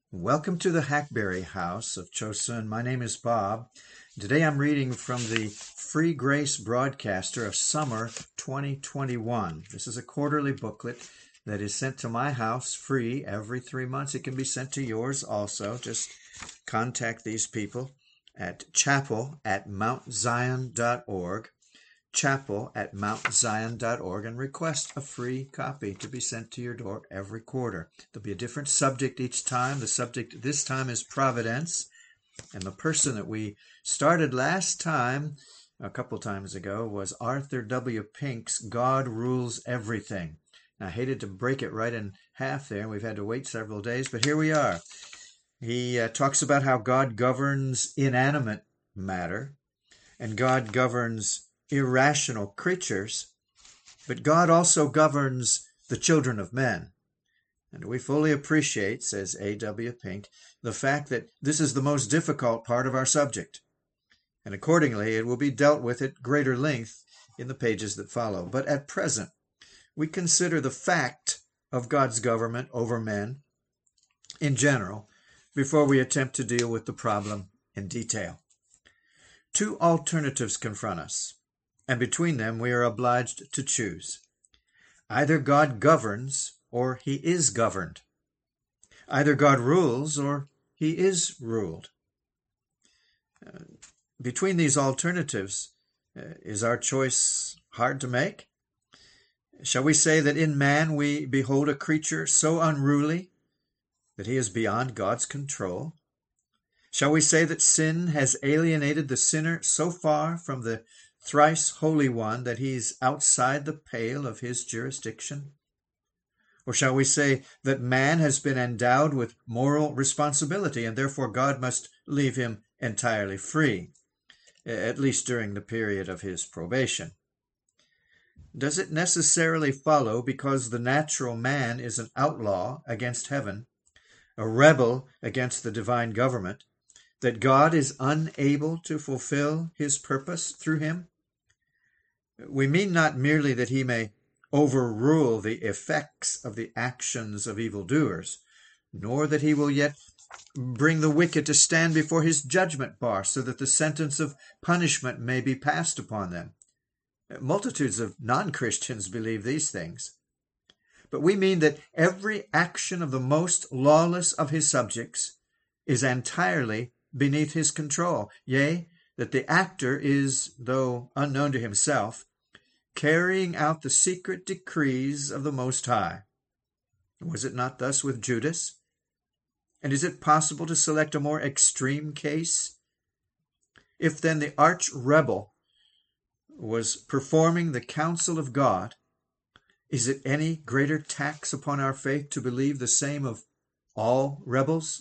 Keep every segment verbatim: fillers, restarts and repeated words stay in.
Welcome to the Hackberry House of Chosun. My name is Bob. Today I'm reading from the Free Grace Broadcaster of Summer twenty twenty-one. This is a quarterly booklet that is sent to my house free every three months. It can be sent to yours also. Just contact these people at chapel at mount zion dot org. chapel at mount zion dot org and request a free copy to be sent to your door every quarter. There'll be a different subject each time. The subject this time is providence, and the person that we started last time, a couple times ago, was Arthur W. Pink's God Rules Everything. I hated to break it right in half there, and we've had to wait several days, but here we are. He uh, talks about how God governs inanimate matter, and God governs irrational creatures, but God also governs the children of men. And we fully appreciate, says A W. Pink, the fact that this is the most difficult part of our subject, and accordingly it will be dealt with at greater length in the pages that follow. But at present, we consider the fact of God's government over men in general before we attempt to deal with the problem in detail. Two alternatives confront us, and between them we are obliged to choose. Either God governs or he is governed. Either God rules or he is ruled. Uh, between these alternatives, uh, is our choice hard to make? Shall we say that in man we behold a creature so unruly that he is beyond God's control? Shall we say that sin has alienated the sinner so far from the thrice Holy One that he's outside the pale of his jurisdiction? Or shall we say that man has been endowed with moral responsibility and therefore God must leave him entirely free, at least during the period of his probation? Does it necessarily follow, because the natural man is an outlaw against heaven, a rebel against the divine government, that God is unable to fulfill his purpose through him? We mean not merely that he may overrule the effects of the actions of evildoers, nor that he will yet bring the wicked to stand before his judgment bar, so that the sentence of punishment may be passed upon them. Multitudes of non-Christians believe these things. But we mean that every action of the most lawless of his subjects is entirely beneath his control, yea, that the actor is, though unknown to himself, carrying out the secret decrees of the Most High. Was it not thus with Judas? And is it possible to select a more extreme case? If then the arch-rebel was performing the counsel of God, is it any greater tax upon our faith to believe the same of all rebels?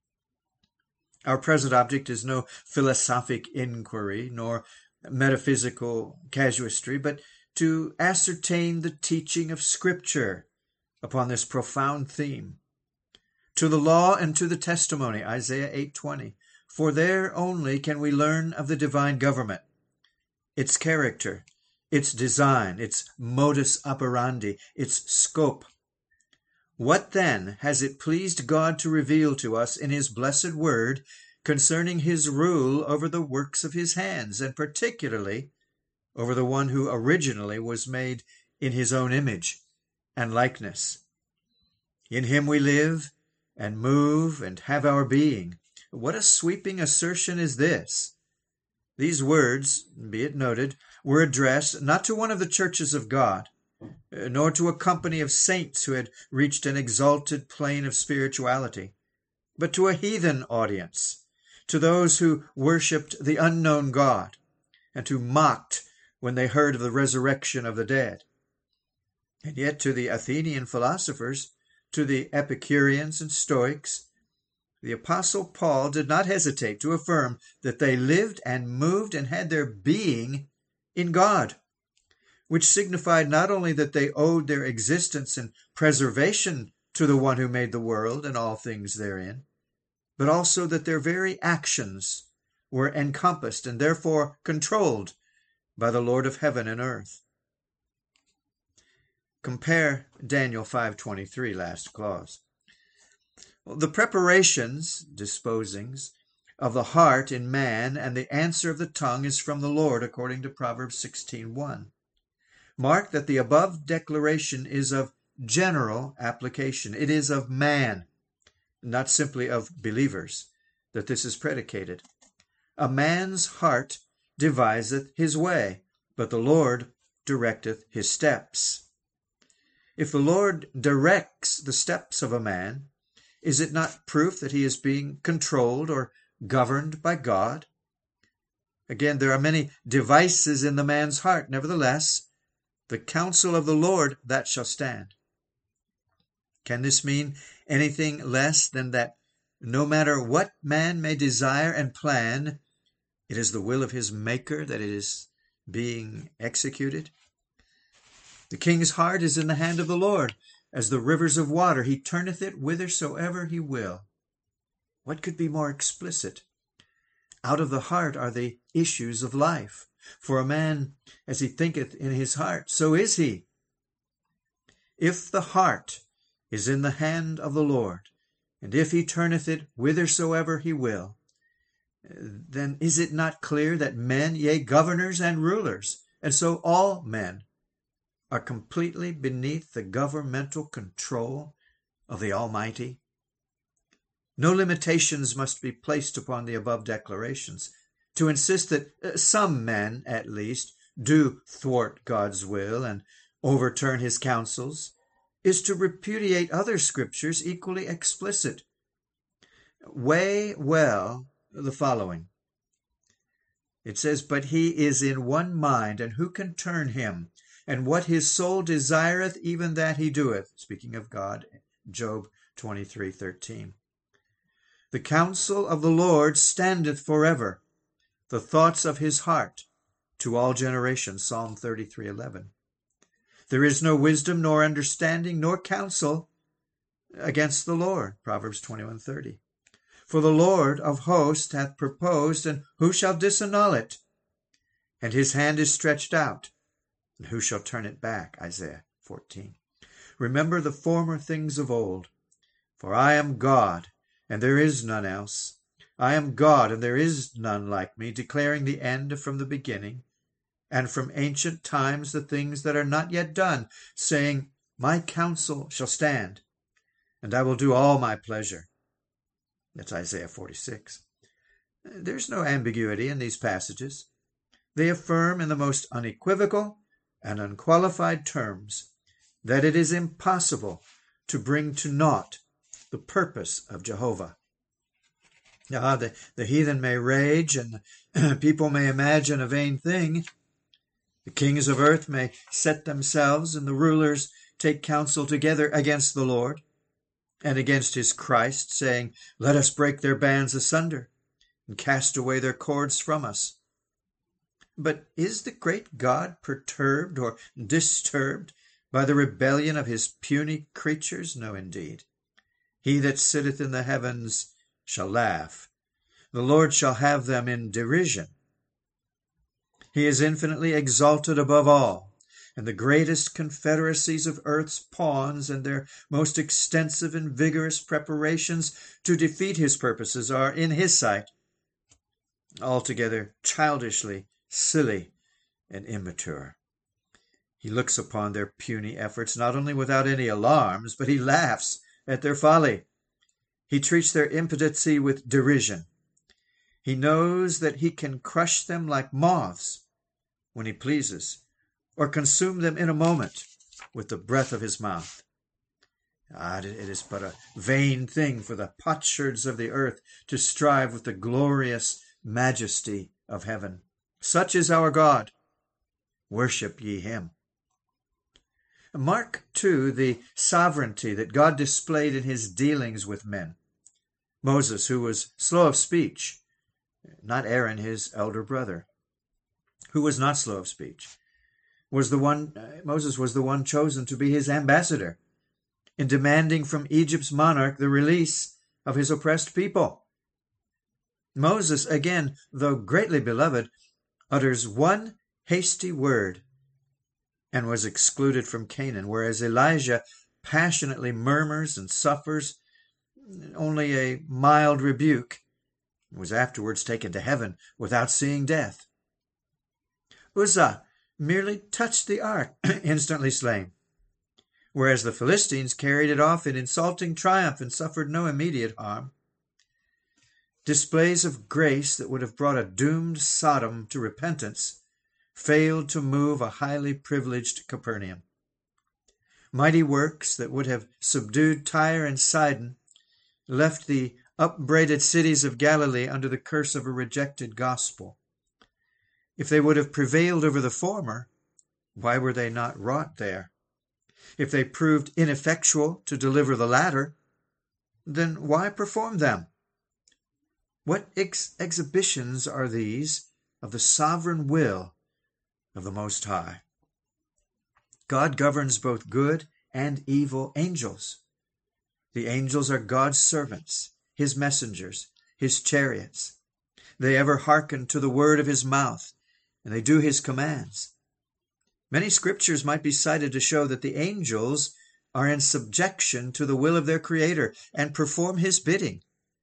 Our present object is no philosophic inquiry, nor metaphysical casuistry, but to ascertain the teaching of Scripture upon this profound theme. To the law and to the testimony, Isaiah eight twenty, for there only can we learn of the divine government, its character, its design, its modus operandi, its scope. What then has it pleased God to reveal to us in his blessed word concerning his rule over the works of his hands, and particularly over the one who originally was made in his own image and likeness? In him we live and move and have our being. What a sweeping assertion is this! These words, be it noted, were addressed not to one of the churches of God, nor to a company of saints who had reached an exalted plane of spirituality, but to a heathen audience, to those who worshipped the unknown God, and who mocked when they heard of the resurrection of the dead. And yet to the Athenian philosophers, to the Epicureans and Stoics, the Apostle Paul did not hesitate to affirm that they lived and moved and had their being in God, which signified not only that they owed their existence and preservation to the one who made the world and all things therein, but also that their very actions were encompassed and therefore controlled by the Lord of heaven and earth. Compare Daniel five twenty-three, last clause. The preparations, disposings, of the heart in man and the answer of the tongue is from the Lord, according to Proverbs sixteen one. Mark that the above declaration is of general application. It is of man, not simply of believers, that this is predicated. A man's heart deviseth his way, but the Lord directeth his steps. If the Lord directs the steps of a man, is it not proof that he is being controlled or governed by God? Again, there are many devices in the man's heart. Nevertheless, the counsel of the Lord, that shall stand. Can this mean anything less than that no matter what man may desire and plan, it is the will of his Maker that it is being executed? The king's heart is in the hand of the Lord, as the rivers of water. He turneth it whithersoever he will. What could be more explicit? Out of the heart are the issues of life. For a man, as he thinketh in his heart, so is he. If the heart is in the hand of the Lord, and if he turneth it whithersoever he will, then is it not clear that men, yea, governors and rulers, and so all men, are completely beneath the governmental control of the Almighty? No limitations must be placed upon the above declarations. To insist that some men, at least, do thwart God's will and overturn his counsels is to repudiate other scriptures equally explicit. Weigh well the following. It says, "But he is in one mind, and who can turn him? And what his soul desireth, even that he doeth." Speaking of God, Job twenty-three thirteen. "The counsel of the Lord standeth forever, the thoughts of his heart to all generations." Psalm thirty-three eleven. "There is no wisdom, nor understanding, nor counsel against the Lord." Proverbs twenty-one thirty. "For the Lord of hosts hath proposed, and who shall disannul it? And his hand is stretched out, and who shall turn it back?" Isaiah fourteen. "Remember the former things of old. For I am God, and there is none else. I am God, and there is none like me, declaring the end from the beginning, and from ancient times the things that are not yet done, saying, My counsel shall stand, and I will do all my pleasure." That's Isaiah forty-six. There's no ambiguity in these passages. They affirm in the most unequivocal and unqualified terms that it is impossible to bring to naught the purpose of Jehovah. Ah, the, the heathen may rage, and people may imagine a vain thing. The kings of earth may set themselves, and the rulers take counsel together against the Lord and against his Christ, saying, "Let us break their bands asunder and cast away their cords from us." But is the great God perturbed or disturbed by the rebellion of his puny creatures? No, indeed. "He that sitteth in the heavens shall laugh. The Lord shall have them in derision." He is infinitely exalted above all, and the greatest confederacies of earth's pawns and their most extensive and vigorous preparations to defeat his purposes are, in his sight, altogether childishly silly and immature. He looks upon their puny efforts not only without any alarms, but he laughs at their folly. He treats their impotency with derision. He knows that he can crush them like moths when he pleases, or consume them in a moment with the breath of his mouth. Ah, it is but a vain thing for the potsherds of the earth to strive with the glorious majesty of heaven. Such is our God. Worship ye him. Mark, too, the sovereignty that God displayed in his dealings with men. Moses, who was slow of speech, not Aaron, his elder brother, who was not slow of speech, was the one, uh, Moses was the one chosen to be his ambassador in demanding from Egypt's monarch the release of his oppressed people. Moses, again, though greatly beloved, utters one hasty word and was excluded from Canaan, whereas Elijah passionately murmurs and suffers only a mild rebuke, and was afterwards taken to heaven without seeing death. Uzzah merely touched the ark, instantly slain, whereas the Philistines carried it off in insulting triumph and suffered no immediate harm. Displays of grace that would have brought a doomed Sodom to repentance failed to move a highly privileged Capernaum. Mighty works that would have subdued Tyre and Sidon left the upbraided cities of Galilee under the curse of a rejected gospel. If they would have prevailed over the former, why were they not wrought there? If they proved ineffectual to deliver the latter, then why perform them? What ex- exhibitions are these of the sovereign will of the Most High? God governs both good and evil angels. The angels are God's servants, his messengers, his chariots. They ever hearken to the word of his mouth, and they do his commands. Many scriptures might be cited to show that the angels are in subjection to the will of their Creator and perform his bidding.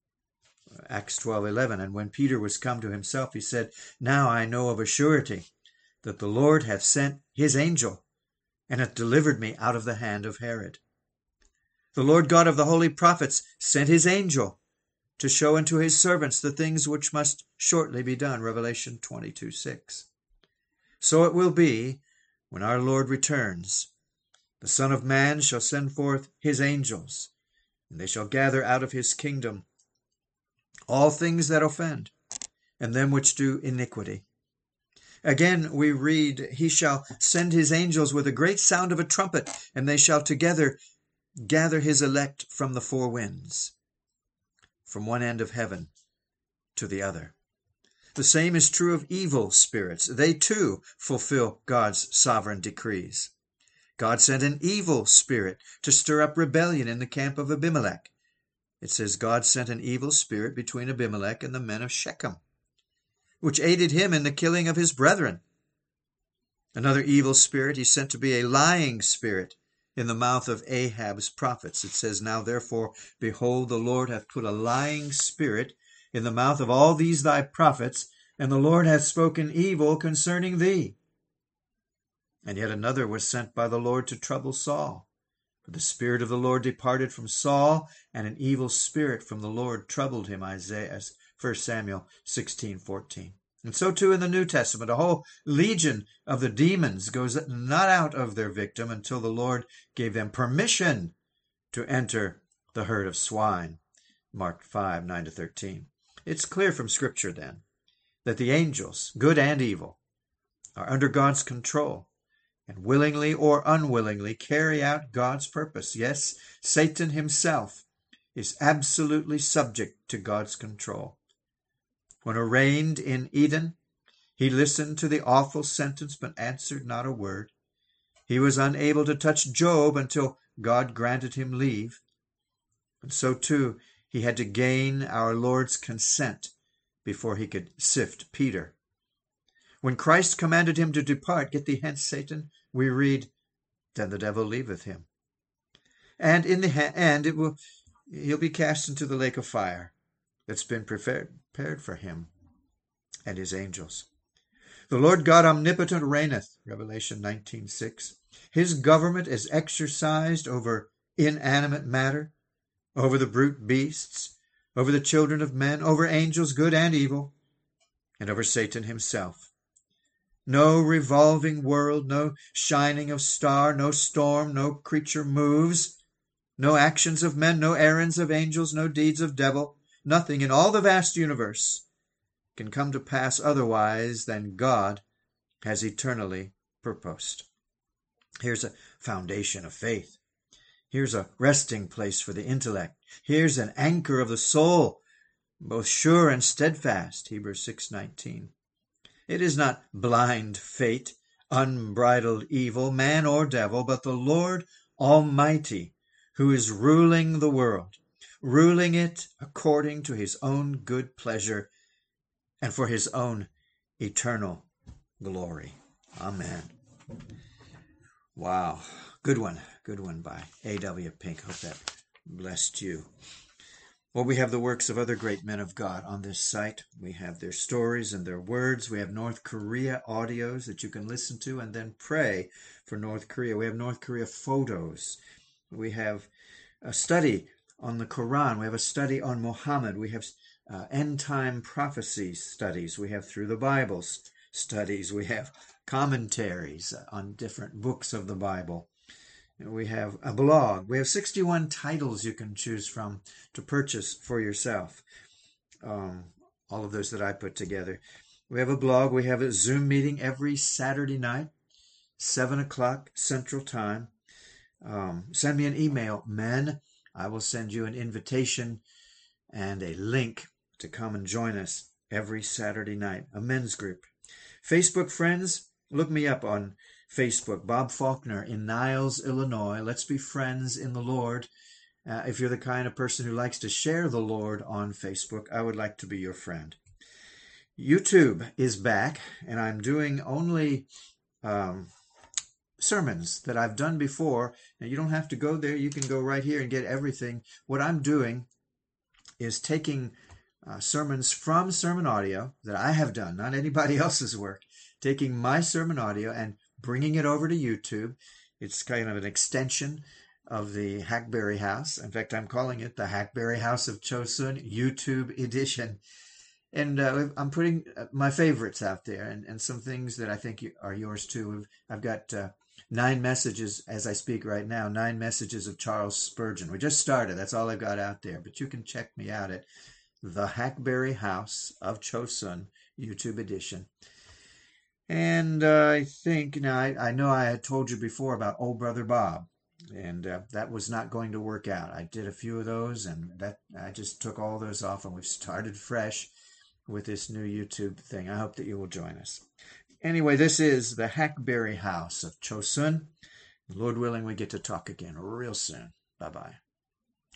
Acts twelve eleven, and when Peter was come to himself, he said, Now I know of a surety that the Lord hath sent his angel, and hath delivered me out of the hand of Herod. The Lord God of the holy prophets sent his angel to show unto his servants the things which must shortly be done. Revelation twenty-two six. So it will be when our Lord returns. The Son of Man shall send forth his angels, and they shall gather out of his kingdom all things that offend, and them which do iniquity. Again we read, He shall send his angels with a great sound of a trumpet, and they shall together gather his elect from the four winds, from one end of heaven to the other. The same is true of evil spirits. They too fulfill God's sovereign decrees. God sent an evil spirit to stir up rebellion in the camp of Abimelech. It says God sent an evil spirit between Abimelech and the men of Shechem, which aided him in the killing of his brethren. Another evil spirit he sent to be a lying spirit in the mouth of Ahab's prophets. It says, Now therefore, behold, the Lord hath put a lying spirit in the mouth of all these thy prophets, and the Lord hath spoken evil concerning thee. And yet another was sent by the Lord to trouble Saul. For the Spirit of the Lord departed from Saul, and an evil spirit from the Lord troubled him. Isaiah, First Samuel sixteen fourteen. And so too in the New Testament, a whole legion of the demons goes not out of their victim until the Lord gave them permission to enter the herd of swine. Mark five, nine to thirteen. It's clear from Scripture then that the angels, good and evil, are under God's control and willingly or unwillingly carry out God's purpose. Yes, Satan himself is absolutely subject to God's control. When arraigned in Eden, he listened to the awful sentence but answered not a word. He was unable to touch Job until God granted him leave. And so too he had to gain our Lord's consent before he could sift Peter. When Christ commanded him to depart, get thee hence, Satan, we read, then the devil leaveth him. And in the ha- end, it will, he'll be cast into the lake of fire that's been prepared, prepared for him and his angels. The Lord God omnipotent reigneth, Revelation nineteen six. His government is exercised over inanimate matter, over the brute beasts, over the children of men, over angels good and evil, and over Satan himself. No revolving world, no shining of star, no storm, no creature moves, no actions of men, no errands of angels, no deeds of devil, nothing in all the vast universe can come to pass otherwise than God has eternally purposed. Here's a foundation of faith. Here's a resting place for the intellect. Here's an anchor of the soul, both sure and steadfast, Hebrews six nineteen. It is not blind fate, unbridled evil, man or devil, but the Lord Almighty, who is ruling the world, ruling it according to his own good pleasure and for his own eternal glory. Amen. Wow. Good one. Good one by A W Pink. Hope that blessed you. Or we have the works of other great men of God on this site. We have their stories and their words. We have North Korea audios that you can listen to and then pray for North Korea. We have North Korea photos. We have a study on the Quran. We have a study on Muhammad. We have uh, end-time prophecy studies. We have Through the Bibles studies. We have commentaries on different books of the Bible. We have a blog. We have sixty-one titles you can choose from to purchase for yourself. Um, all of those that I put together. We have a blog. We have a Zoom meeting every Saturday night, seven o'clock Central Time. Um, send me an email, men. I will send you an invitation and a link to come and join us every Saturday night, a men's group. Facebook friends, look me up on Facebook, Bob Faulkner in Niles, Illinois. Let's be friends in the Lord. Uh, if you're the kind of person who likes to share the Lord on Facebook, I would like to be your friend. YouTube is back, and I'm doing only um, sermons that I've done before. Now, you don't have to go there. You can go right here and get everything. What I'm doing is taking uh, sermons from sermon audio that I have done, not anybody else's work, taking my sermon audio and bringing it over to YouTube. It's kind of an extension of the Hackberry House. In fact, I'm calling it the Hackberry House of Chosun YouTube edition. And uh, I'm putting my favorites out there and, and some things that I think are yours too. I've got uh, nine messages as I speak right now, nine messages of Charles Spurgeon. We just started. That's all I've got out there. But you can check me out at the Hackberry House of Chosun YouTube edition. And uh, I think, now I, I know I had told you before about Old Brother Bob, and uh, that was not going to work out. I did a few of those, and that I just took all those off, and we've started fresh with this new YouTube thing. I hope that you will join us. Anyway, this is the Hackberry House of Chosun. Lord willing, we get to talk again real soon. Bye-bye.